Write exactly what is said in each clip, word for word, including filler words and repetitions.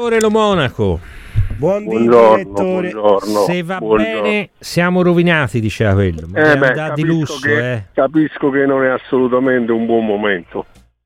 Lo Monaco. Buon buongiorno, direttore. Buongiorno, Se va buongiorno. bene, siamo rovinati, diceva quello. Ma Eh abbiamo beh, dato di capisco lusso, che, eh. capisco che non è assolutamente un buon momento.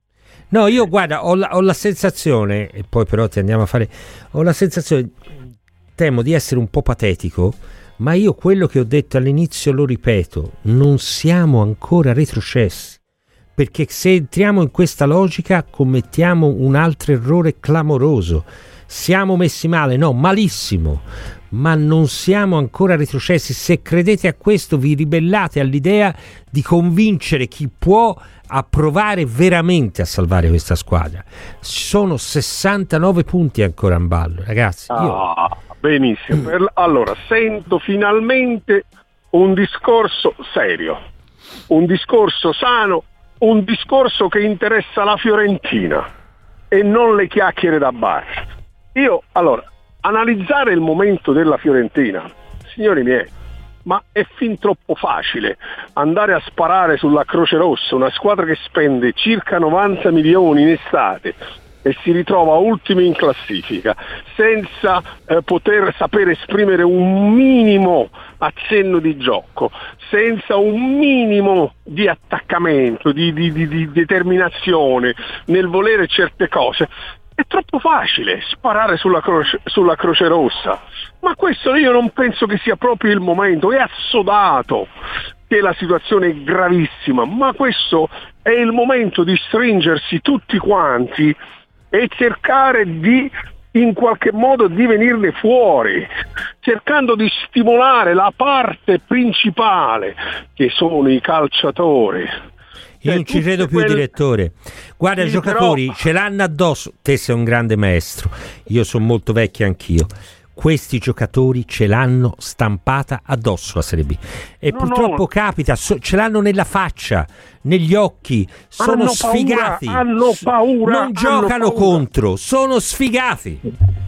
No, io guarda, ho la, ho la sensazione, e poi però ti andiamo a fare, ho la sensazione, temo di essere un po' patetico, ma io quello che ho detto all'inizio lo ripeto, non siamo ancora retrocessi, perché se entriamo in questa logica commettiamo un altro errore clamoroso. Siamo messi male, no, malissimo, ma non siamo ancora retrocessi. Se credete a questo vi ribellate all'idea di convincere chi può a provare veramente a salvare questa squadra. Sono sessantanove punti ancora in ballo, ragazzi. Io... Ah, benissimo. Per, allora, sento finalmente un discorso serio, un discorso sano, un discorso che interessa la Fiorentina e non le chiacchiere da bar. Io, allora, analizzare il momento della Fiorentina, signori miei, ma è fin troppo facile andare a sparare sulla Croce Rossa, una squadra che spende circa novanta milioni in estate e si ritrova ultimi in classifica, senza eh, poter sapere esprimere un minimo accenno di gioco, senza un minimo di attaccamento, di, di, di, di determinazione nel volere certe cose. È troppo facile sparare sulla croce, sulla Croce Rossa, ma questo io non penso che sia proprio il momento. È assodato che la situazione è gravissima, ma questo è il momento di stringersi tutti quanti e cercare di in qualche modo di venirne fuori, cercando di stimolare la parte principale che sono i calciatori. Io non ci credo più, quel... direttore. Guarda, sì, i giocatori però... ce l'hanno addosso. Te sei un grande maestro, io sono molto vecchio anch'io. Questi giocatori ce l'hanno stampata addosso la Serie B e no, purtroppo no. capita, so, ce l'hanno nella faccia, negli occhi, sono hanno sfigati, paura, hanno paura, non hanno giocano paura. contro, sono sfigati.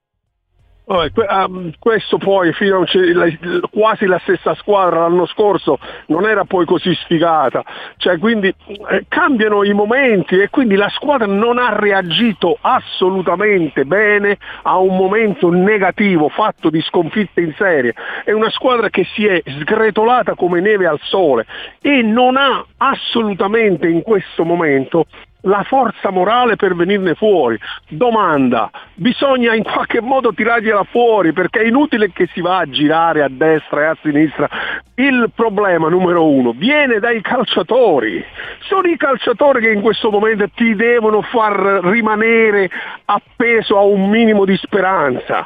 Questo poi fino a quasi la stessa squadra l'anno scorso non era poi così sfigata, cioè quindi eh, cambiano i momenti e quindi la squadra non ha reagito assolutamente bene a un momento negativo fatto di sconfitte in serie. È una squadra che si è sgretolata come neve al sole e non ha assolutamente in questo momento la forza morale per venirne fuori. Domanda, bisogna in qualche modo tirargliela fuori, perché è inutile che si va a girare a destra e a sinistra. Il problema numero uno viene dai calciatori, sono i calciatori che in questo momento ti devono far rimanere appeso a un minimo di speranza.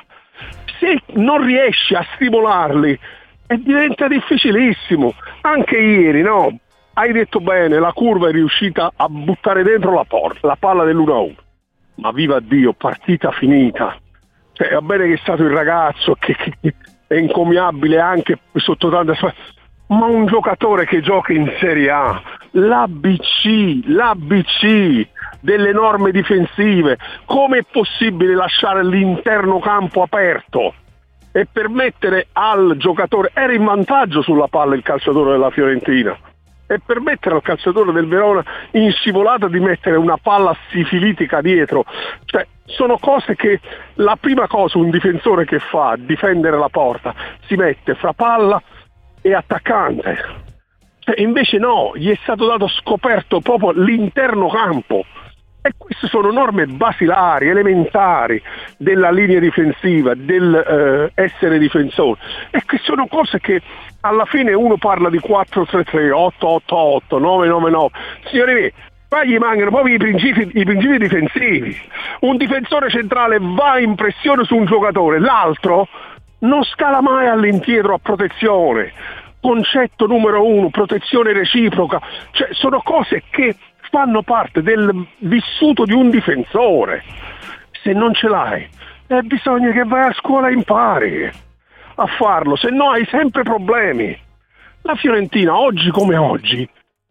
Se non riesci a stimolarli eh, diventa difficilissimo. Anche ieri, no? Hai detto bene, la curva è riuscita a buttare dentro la porta, la palla dell'uno a uno. Ma viva Dio, partita finita. Cioè, va bene che è stato il ragazzo che, che è encomiabile anche sotto tante sfide, ma un giocatore che gioca in Serie A, l'A B C, l'A B C delle norme difensive, come è possibile lasciare l'interno campo aperto e permettere al giocatore, era in vantaggio sulla palla il calciatore della Fiorentina, e permettere al calciatore del Verona in scivolata di mettere una palla sifilitica dietro. Cioè, sono cose che la prima cosa un difensore che fa, difendere la porta, si mette fra palla e attaccante. Cioè, invece no, gli è stato dato scoperto proprio l'interno campo. E queste sono norme basilari, elementari della linea difensiva, del eh, essere difensore. E che sono cose che alla fine uno parla di quattro tre tre, otto otto otto, nove nove nove. Signori miei, qua gli mancano proprio i principi, i principi difensivi. Un difensore centrale va in pressione su un giocatore, l'altro non scala mai all'indietro a protezione. Concetto numero uno, protezione reciproca. Cioè, sono cose che fanno parte del vissuto di un difensore. Se non ce l'hai, eh, bisogna che vai a scuola e impari a farlo, se no hai sempre problemi. La Fiorentina, oggi come oggi,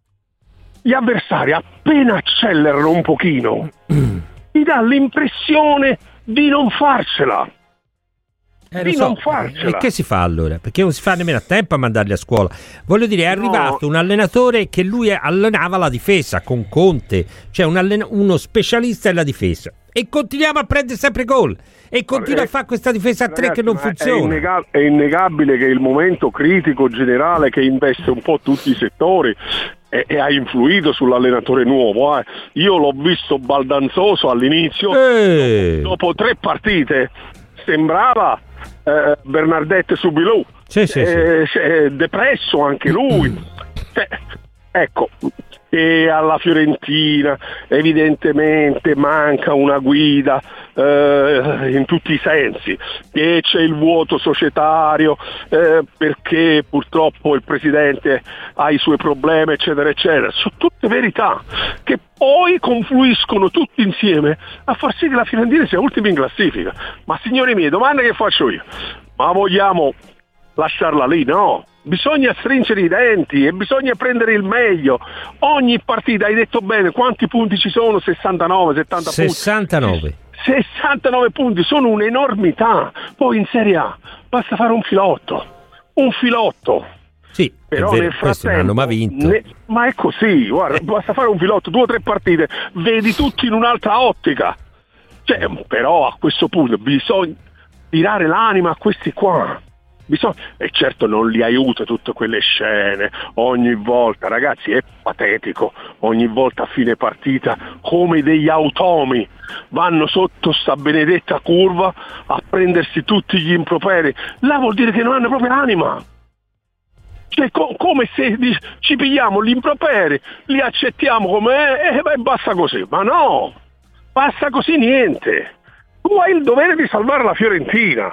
gli avversari appena accelerano un pochino, ti dà l'impressione di non farcela. Eh, di so. non farcela. E che si fa allora? Perché non si fa nemmeno a tempo a mandarli a scuola. Voglio dire, è arrivato No. un allenatore che lui allenava la difesa con Conte, cioè un allen- uno specialista della difesa. e continuiamo a prendere sempre gol e continua eh, a fare questa difesa a tre ragazzi, che non funziona. È, innega- è innegabile che il momento critico generale che investe un po' tutti i settori e, e ha influito sull'allenatore nuovo. Eh. Io l'ho visto baldanzoso all'inizio, eh. dopo, dopo tre partite sembrava eh, Bernardette Subilou, sì, sì, eh, sì. Eh, depresso anche lui. Cioè, ecco, e alla Fiorentina evidentemente manca una guida eh, in tutti i sensi, che c'è il vuoto societario eh, perché purtroppo il presidente ha i suoi problemi eccetera eccetera. Sono tutte verità che poi confluiscono tutti insieme a far sì che la Fiorentina sia ultima in classifica. Ma signori miei, domanda che faccio io: ma vogliamo lasciarla lì? No, bisogna stringere i denti e bisogna prendere il meglio. Ogni partita, hai detto bene, quanti punti ci sono? sessantanove, settanta sessantanove. punti. sessantanove punti sono un'enormità. Poi in Serie A basta fare un filotto, un filotto. Sì, però vero, nel questo non hanno mai vinto. Ne, ma è così, guarda, basta fare un filotto, due o tre partite, vedi tutti in un'altra ottica. Cioè, però a questo punto bisogna tirare l'anima a questi qua. Bisogna, e certo non li aiuta tutte quelle scene ogni volta, ragazzi, è patetico. Ogni volta a fine partita come degli automi vanno sotto sta benedetta curva a prendersi tutti gli improperi. Là vuol dire che non hanno proprio anima. Cioè, co- come se di- ci pigliamo gli improperi, li accettiamo come e eh, basta così. Ma no, basta così niente. Tu hai il dovere di salvare la Fiorentina.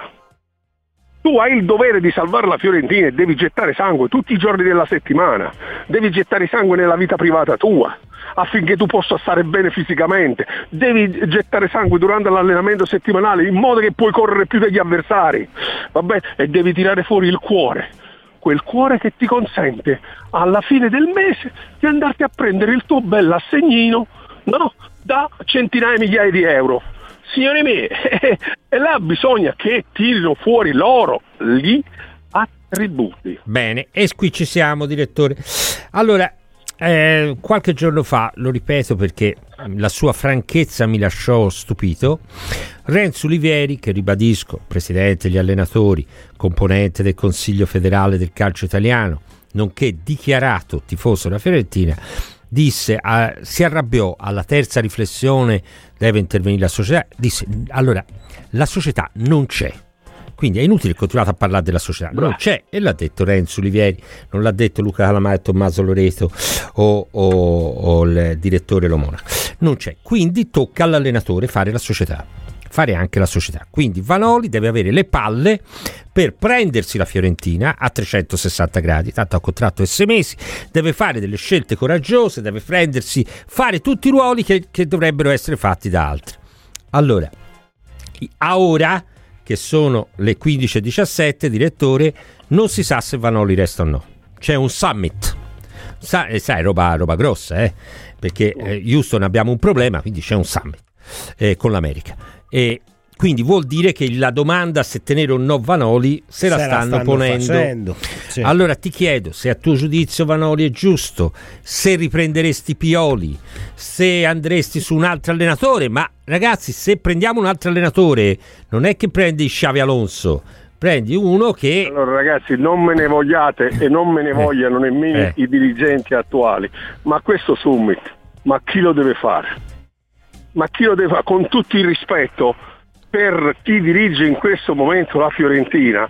Tu hai il dovere di salvare la Fiorentina e devi gettare sangue tutti i giorni della settimana, devi gettare sangue nella vita privata tua affinché tu possa stare bene fisicamente, devi gettare sangue durante l'allenamento settimanale in modo che puoi correre più degli avversari, vabbè, e devi tirare fuori il cuore, quel cuore che ti consente alla fine del mese di andarti a prendere il tuo bel assegnino, no? Da centinaia di migliaia di euro. Signori miei, e là bisogna che tirino fuori loro gli attributi. Bene, e qui ci siamo, direttore. Allora, eh, qualche giorno fa, lo ripeto perché la sua franchezza mi lasciò stupito, Renzo Olivieri, che ribadisco, presidente degli allenatori, componente del Consiglio federale del calcio italiano, nonché dichiarato tifoso della Fiorentina, disse, uh, si arrabbiò alla terza riflessione, deve intervenire la società, disse, allora, la società non c'è, quindi è inutile continuare a parlare della società, non c'è, e l'ha detto Renzo Olivieri, non l'ha detto Luca Calamai e Tommaso Loreto o, o, o il direttore Lomonaco, non c'è, quindi tocca all'allenatore fare la società, fare anche la società, quindi Vanoli deve avere le palle per prendersi la Fiorentina a trecentosessanta gradi, tanto ha contratto sei mesi, deve fare delle scelte coraggiose, deve prendersi, fare tutti i ruoli che, che dovrebbero essere fatti da altri. Allora, a ora che sono le quindici e diciassette, direttore, non si sa se Vanoli resta o no, c'è un summit, Sa, eh, sai, roba, roba grossa, eh? Perché eh, Houston abbiamo un problema, quindi c'è un summit eh, con l'America. E quindi vuol dire che la domanda se tenere o no Vanoli se, se la stanno, stanno ponendo. Sì. Allora ti chiedo se a tuo giudizio Vanoli è giusto, se riprenderesti Pioli, se andresti su un altro allenatore. Ma ragazzi, se prendiamo un altro allenatore non è che prendi Xavi Alonso, prendi uno che... Allora ragazzi, non me ne vogliate e non me ne eh. vogliano nemmeno eh. i dirigenti attuali, ma questo summit, ma chi lo deve fare? Ma chi lo deve fare? Con tutto il rispetto per chi dirige in questo momento la Fiorentina,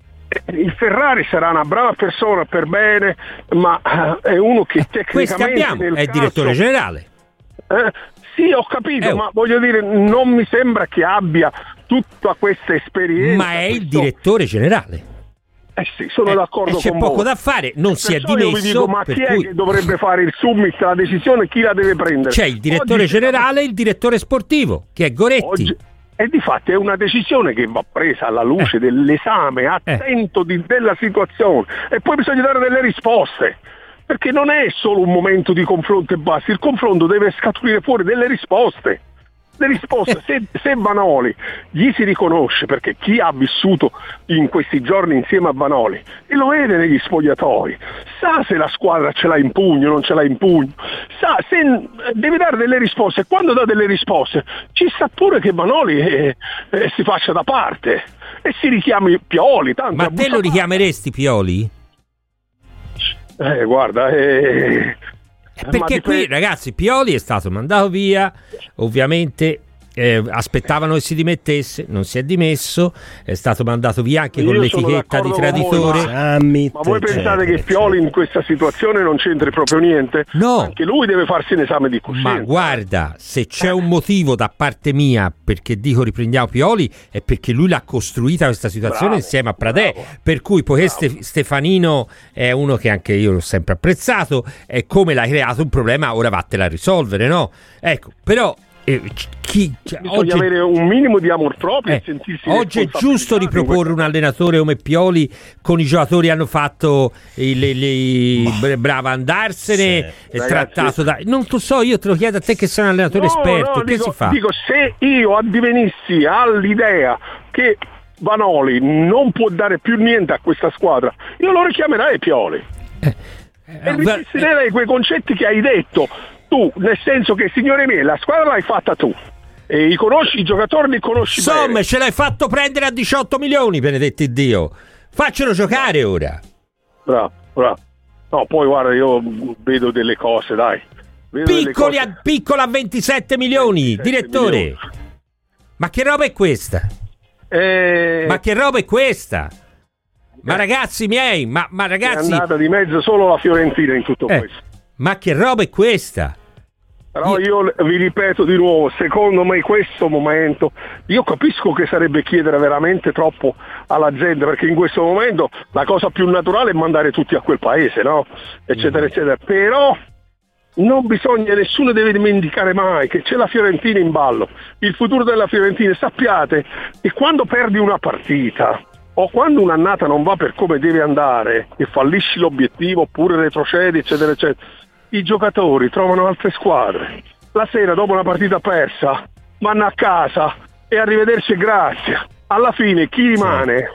il Ferrari sarà una brava persona per bene, ma è uno che tecnicamente questo abbiamo, nel è il calcio, direttore generale. Eh, sì, ho capito, eh, ma voglio dire, non mi sembra che abbia tutta questa esperienza. Ma è questo... il direttore generale. Eh sì, sono eh, d'accordo c'è con poco voi. da fare, non si è dimesso. Io vi dico, ma chi cui... è che dovrebbe fare il summit, la decisione, chi la deve prendere? C'è il direttore Oggi... generale e il direttore sportivo, che è Goretti. Oggi... E difatti è una decisione che va presa alla luce eh. dell'esame attento eh. di, della situazione, e poi bisogna dare delle risposte, perché non è solo un momento di confronto e basta, il confronto deve scaturire fuori delle risposte. le risposte. se, se Vanoli gli si riconosce, perché chi ha vissuto in questi giorni insieme a Vanoli e lo vede negli spogliatoi, sa se la squadra ce l'ha in pugno, non ce l'ha in pugno, sa se deve dare delle risposte. Quando dà delle risposte ci sta pure che Vanoli eh, eh, si faccia da parte e si richiami Pioli. Tanto ma te lo richiameresti Pioli? Eh, guarda, eh, perché qui ragazzi Pioli è stato mandato via, ovviamente eh, aspettavano che si dimettesse, non si è dimesso, è stato mandato via anche con io l'etichetta di traditore. Voi, ma, Summit, ma voi pensate che Pioli in questa situazione non c'entri proprio niente? No, anche lui deve farsi un esame di coscienza. Ma guarda, se c'è un motivo da parte mia perché dico riprendiamo Pioli è perché lui l'ha costruita questa situazione bravo, insieme a Pradè, bravo, per cui poiché Ste- Stefanino è uno che anche io l'ho sempre apprezzato, è come l'hai creato un problema, ora vattela a risolvere, no? Ecco, però eh, chi, cioè, bisogna oggi, avere un minimo di amor proprio eh, e sentirsi oggi è giusto riproporre un allenatore come Pioli con i giocatori che hanno fatto il, il, il brava andarsene sì, trattato da non lo so, io te lo chiedo a te che sei un allenatore no, esperto no, che dico, si fa? Dico, se io addivenissi all'idea che Vanoli non può dare più niente a questa squadra, io lo richiamerei Pioli eh, eh, e ripristinerei eh, quei concetti che hai detto tu, nel senso che, signore miei, la squadra l'hai fatta tu e i conosci, i giocatori li conosci insomma bene. Ce l'hai fatto prendere a diciotto milioni, benedetti Dio, faccelo giocare ora. Bravo, bravo. No, poi guarda, io vedo delle cose, dai, vedo piccoli delle cose. A, piccola a ventisette milioni, ventisette direttore milioni. Ma che roba è questa? Eh... ma che roba è questa? Ma ragazzi miei, ma, ma ragazzi, è andata di mezzo solo la Fiorentina in tutto eh, questo. Ma che roba è questa? Però io vi ripeto di nuovo, secondo me in questo momento, io capisco che sarebbe chiedere veramente troppo alla gente, perché in questo momento la cosa più naturale è mandare tutti a quel paese, no? Eccetera, mm. eccetera. Però non bisogna, nessuno deve dimenticare mai che c'è la Fiorentina in ballo, il futuro della Fiorentina. Sappiate che quando perdi una partita o quando un'annata non va per come deve andare e fallisci l'obiettivo oppure retrocedi, eccetera, eccetera, i giocatori trovano altre squadre. La sera, dopo una partita persa, vanno a casa e arrivederci e grazie. Alla fine chi rimane?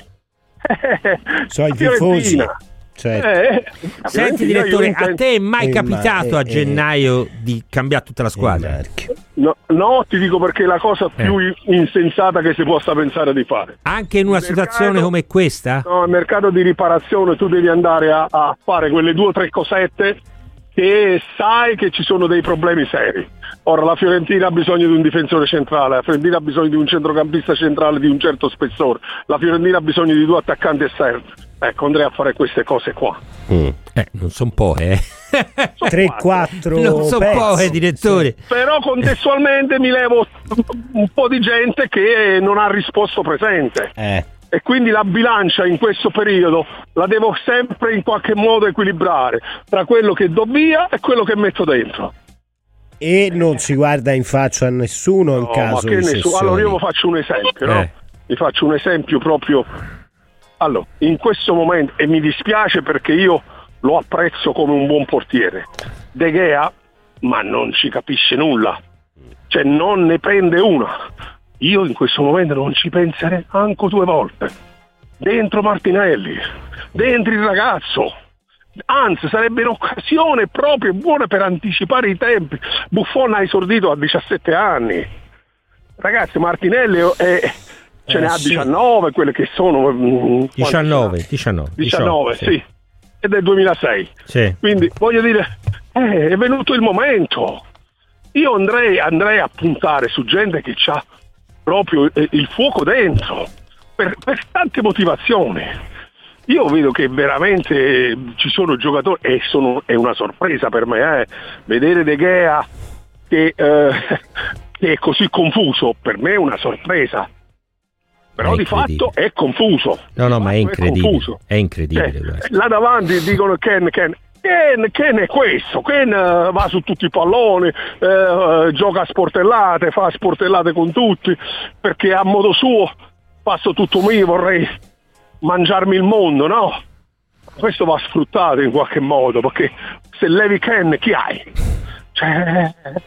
Sono i tifosi. Certo. Eh, Senti direttore, a te è mai eh, capitato eh, a gennaio eh, di cambiare tutta la squadra? No, no, ti dico perché è la cosa più eh. insensata che si possa pensare di fare. Anche in una il situazione mercato, come questa? No, il mercato di riparazione tu devi andare a, a fare quelle due o tre cosette che sai che ci sono dei problemi seri. Ora la Fiorentina ha bisogno di un difensore centrale, la Fiorentina ha bisogno di un centrocampista centrale di un certo spessore, la Fiorentina ha bisogno di due attaccanti esterni. Ecco, andrei a fare queste cose qua. Mm. Eh, non sono poche, eh. tre quattro non sono poche, direttore. Sì. Però contestualmente mi levo un po' di gente che non ha risposto presente. Eh. E quindi la bilancia in questo periodo la devo sempre in qualche modo equilibrare tra quello che do via e quello che metto dentro. E non si guarda in faccia a nessuno in no, caso di nessuno. Allora io vi faccio un esempio, no? Eh. Vi faccio un esempio proprio. Allora, in questo momento, e mi dispiace perché io lo apprezzo come un buon portiere, De Gea, ma non ci capisce nulla, cioè non ne prende una. Io in questo momento non ci penserei anche due volte. Dentro Martinelli, dentro il ragazzo, anzi sarebbe un'occasione proprio buona per anticipare i tempi. Buffon ha esordito a diciassette anni, ragazzi. Martinelli è... ce eh, ne ha diciannove, sì. Quelle che sono diciannove, diciannove, diciannove, sì. Sì, ed è duemilasei. Sì. Quindi voglio dire, eh, è venuto il momento. Io andrei, andrei a puntare su gente che ha proprio eh, il fuoco dentro, per, per tante motivazioni. Io vedo che veramente ci sono giocatori, e sono, è una sorpresa per me, eh, vedere De Gea che, eh, che è così confuso, per me è una sorpresa. Però di fatto è confuso. No, no, ma è incredibile. È, è incredibile. Cioè, là davanti dicono Ken, Ken. Ken, Ken è questo. Ken uh, va su tutti i palloni, uh, gioca a sportellate, fa sportellate con tutti, perché a modo suo passo tutto mio, vorrei mangiarmi il mondo, no? Questo va sfruttato in qualche modo, perché se levi Ken chi hai? Cioè,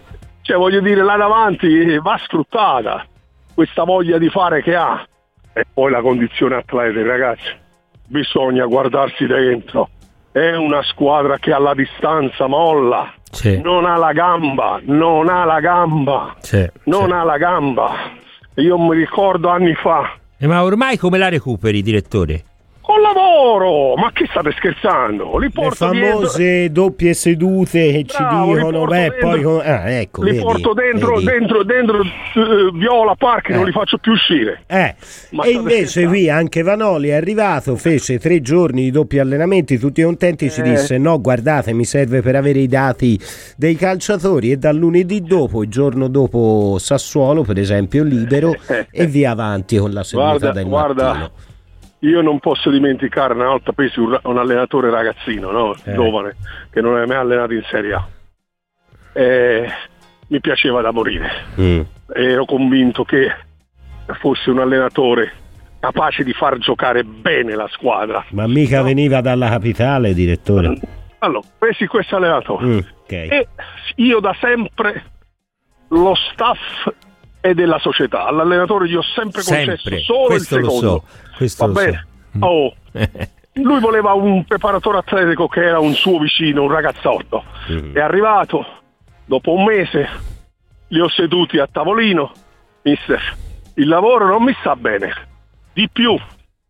Cioè, voglio dire, là davanti va sfruttata questa voglia di fare che ha. E poi la condizione atletica, ragazzi, bisogna guardarsi dentro. È una squadra che alla distanza molla, sì. non ha la gamba, non ha la gamba, sì, non sì. ha la gamba. Io mi ricordo anni fa. Eh, ma ormai come la recuperi, direttore? Con lavoro, ma che state scherzando? Li porto le famose dietro... doppie sedute che Bravo, ci dicono, beh, dentro... poi con... ah, ecco, li vedi, porto dentro, vedi. dentro, dentro uh, Viola Park, eh. non li faccio più uscire. Eh. E invece scherzando. Qui anche Vanoli è arrivato, fece tre giorni di doppi allenamenti, tutti contenti, eh. ci disse no, guardate, mi serve per avere i dati dei calciatori, e dal lunedì dopo, il giorno dopo Sassuolo, per esempio, libero, eh. e via avanti con la seduta guarda, del guarda. mattino. Io non posso dimenticare una volta presi un, un allenatore ragazzino, no? eh. giovane, che non aveva mai allenato in Serie A. E mi piaceva da morire. Mm. Ero convinto che fosse un allenatore capace di far giocare bene la squadra. Ma mica no? veniva dalla capitale, direttore? Allora, presi questo allenatore. Mm, okay. E io da sempre lo staff e della società, all'allenatore gli ho sempre concesso sempre. solo Questo il secondo. Lo so. Questo Va lo bene? So. Oh. Lui voleva un preparatore atletico che era un suo vicino, un ragazzotto. Mm. È arrivato, dopo un mese li ho seduti a tavolino. Mister, il lavoro non mi sta bene, di più,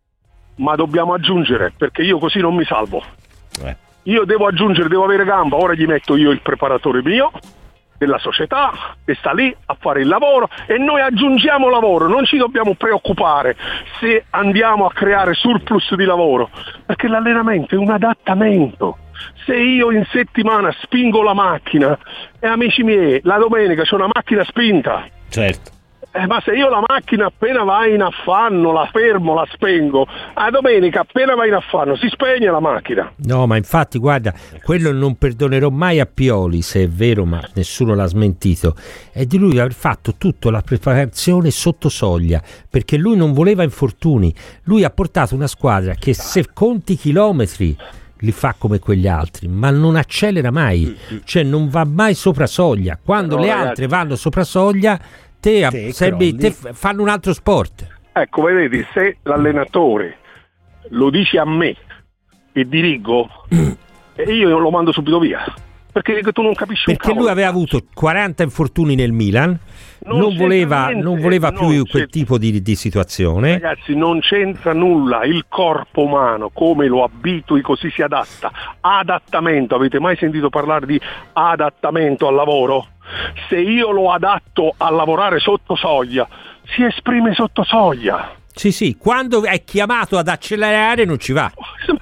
ma dobbiamo aggiungere, perché io così non mi salvo. Eh. Io devo aggiungere, devo avere gamba. Ora gli metto io il preparatore mio della società che sta lì a fare il lavoro, e noi aggiungiamo lavoro, non ci dobbiamo preoccupare se andiamo a creare surplus di lavoro, perché l'allenamento è un adattamento. Se io in settimana spingo la macchina, e amici miei, la domenica c'è una macchina spinta, certo. Eh, ma se io la macchina appena va in affanno la fermo, la spengo, a domenica appena va in affanno si spegne la macchina. No, ma infatti guarda, quello non perdonerò mai a Pioli, se è vero, ma nessuno l'ha smentito, è di lui aver fatto tutta la preparazione sotto soglia, perché lui non voleva infortuni. Lui ha portato una squadra che, se conti chilometri, li fa come quegli altri, ma non accelera mai, cioè non va mai sopra soglia. Quando no, le ragazzi. altre vanno sopra soglia, te, te, serbi, te fanno un altro sport. Ecco, vedete, se l'allenatore lo dice a me che dirigo, e io lo mando subito via, perché tu non capisci perché un lui aveva avuto quaranta infortuni nel Milan, non, non voleva, non voleva più non quel tipo di, di situazione. Ragazzi, non c'entra nulla, il corpo umano come lo abitui così si adatta. Adattamento, avete mai sentito parlare di adattamento al lavoro? Se io lo adatto a lavorare sotto soglia, si esprime sotto soglia. Sì, sì, quando è chiamato ad accelerare non ci va.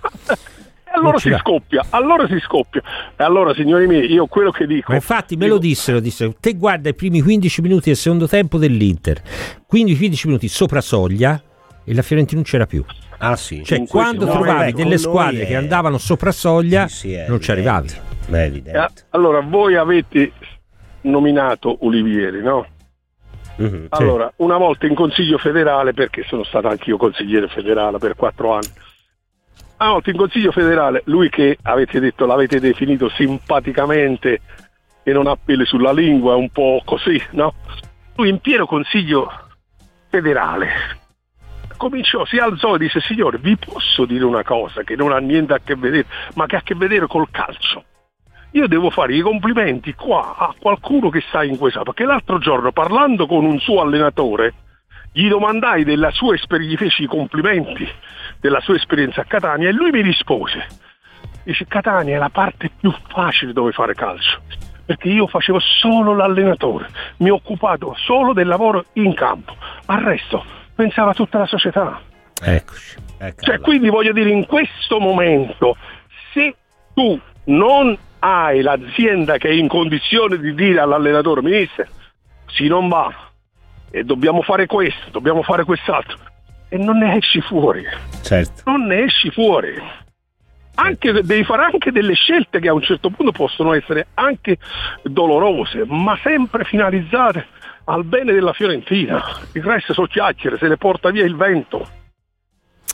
Allora si va. scoppia, allora si scoppia. E allora, signori miei, io quello che dico... Ma infatti me dico, lo dissero, dissero, te guarda i primi quindici minuti del secondo tempo dell'Inter, quindi quindici minuti sopra soglia, e la Fiorentina non c'era più. Ah sì. Cioè in quando trovavi no, delle squadre è... che andavano sopra soglia, sì, sì, non ci arrivavi. È evidente. Allora, voi avete nominato Olivieri, no? Mm-hmm, allora, sì. Una volta in Consiglio federale, perché sono stato anch'io consigliere federale per quattro anni, una volta in Consiglio federale, lui che avete detto, l'avete definito simpaticamente e non ha peli sulla lingua, un po' così, no? Lui in pieno Consiglio federale cominciò, si alzò e disse: signore, vi posso dire una cosa che non ha niente a che vedere, ma che ha a che vedere col calcio. Io devo fare i complimenti qua a qualcuno che sta in questa, perché l'altro giorno, parlando con un suo allenatore, gli domandai della sua esperienza, gli feci i complimenti della sua esperienza a Catania, e lui mi rispose, dice: Catania è la parte più facile dove fare calcio, perché io facevo solo l'allenatore, mi ho occupato solo del lavoro in campo, al resto pensava tutta la società. Eccoci. Cioè, quindi voglio dire, in questo momento, se tu non hai l'azienda che è in condizione di dire all'allenatore: mister, si non va, e dobbiamo fare questo, dobbiamo fare quest'altro, e non ne esci fuori. Certo. Non ne esci fuori. Anche, devi fare anche delle scelte che a un certo punto possono essere anche dolorose, ma sempre finalizzate al bene della Fiorentina. Il resto sono chiacchiere, se le porta via il vento.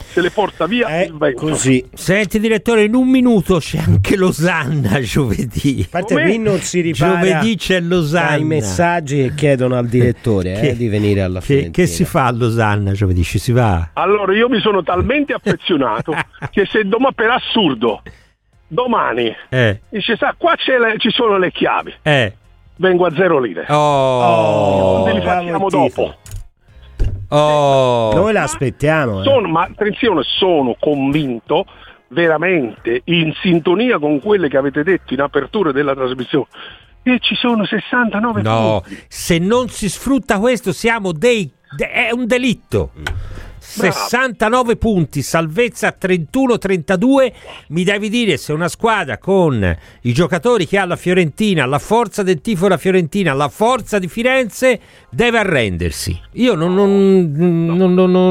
se le porta via è il vento. Così. Senti direttore, in un minuto c'è anche Losanna giovedì. A parte Come? qui non si ripara Giovedì c'è Losanna. dai messaggi che chiedono al direttore Che- eh, di venire alla Che, Fiorentina. che si fa a Losanna giovedì? Ci si va? Allora io mi sono talmente affezionato che se domani, per assurdo, domani Eh, dice sa qua c'è le- ci sono le chiavi, eh. vengo a zero lire. Oh, Te li bravo facciamo il tifo. dopo. oh. Noi l'aspettiamo. eh. Sono, ma attenzione, sono convinto veramente in sintonia con quelle che avete detto in apertura della trasmissione che ci sono sessantanove No, punti. se non si sfrutta questo siamo dei... de- è un delitto. sessantanove punti, salvezza a trentuno trentadue. Mi devi dire se una squadra con i giocatori che ha la Fiorentina, la forza del tifo della Fiorentina, la forza di Firenze, deve arrendersi. Io non, non, non, non, non